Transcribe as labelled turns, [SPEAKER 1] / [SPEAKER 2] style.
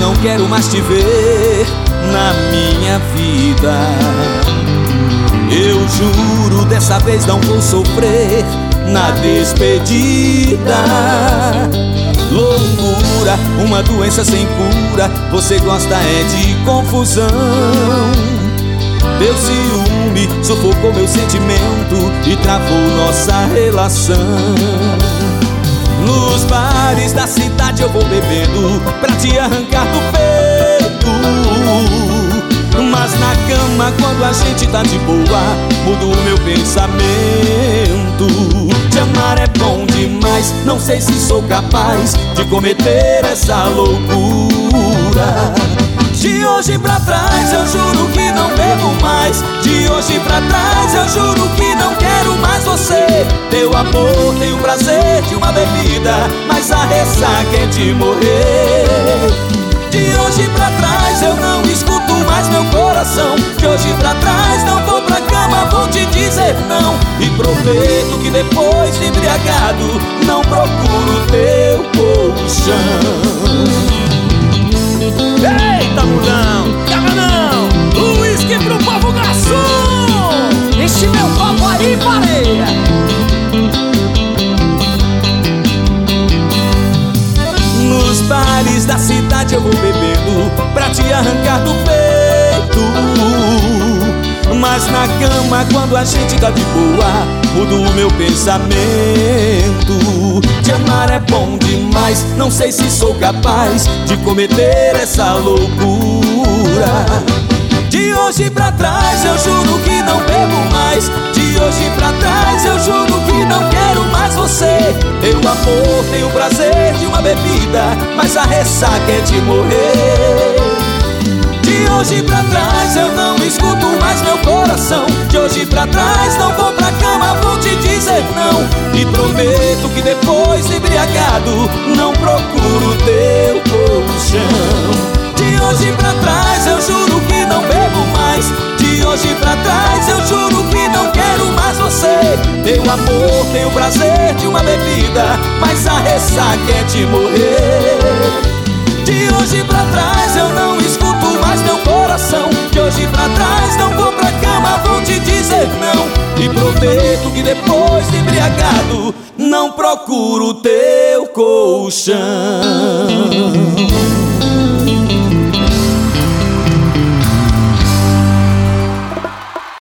[SPEAKER 1] não quero mais te ver na minha vida. Eu juro, dessa vez não vou sofrer na despedida. Loucura, uma doença sem cura, você gosta é de confusão. Teu ciúme sufocou meu sentimento e travou nossa relação. Nos bares da cidade eu vou bebendo pra te arrancar do peito, mas na cama, quando a gente tá de boa, mudo o meu pensamento. Te amar é bom demais, não sei se sou capaz de cometer essa loucura. De hoje pra trás eu juro que não bebo mais. De hoje pra trás eu juro que não quero mais você. Teu amor tem o prazer de uma bebida, mas a ressaca é de morrer. De hoje pra trás eu não escuto mais meu coração. De hoje pra trás não vou pra cama, vou te dizer não. E prometo que depois de embriagado não procuro teu colchão.
[SPEAKER 2] Eita, mulão, cabanão, uísque pro povo garçom. Enche meu copo aí, pareia.
[SPEAKER 1] Nos bares da cidade eu vou bebendo pra te arrancar do peito, mas na cama, quando a gente tá de boa, mudo o meu pensamento. Te amar é bom demais, não sei se sou capaz de cometer essa loucura. De hoje pra trás eu juro que não bebo mais. De hoje pra trás eu juro que não quero mais você. Teu amor tem o prazer de uma bebida, mas a ressaca é de morrer. De hoje pra trás eu não escuto mais meu coração. De hoje pra trás não vou pra cama, vou te dizer não. E prometo que depois embriagado não procuro teu colchão. De hoje pra trás eu juro que não bebo mais. De hoje pra trás eu juro que não quero mais você. Teu amor tem o prazer de uma bebida, mas a ressaca é de morrer. De hoje pra trás eu não escuto mais meu coração. De hoje pra trás não vou pra cama, vou te dizer não. E prometo que depois de embriagado não procuro teu colchão.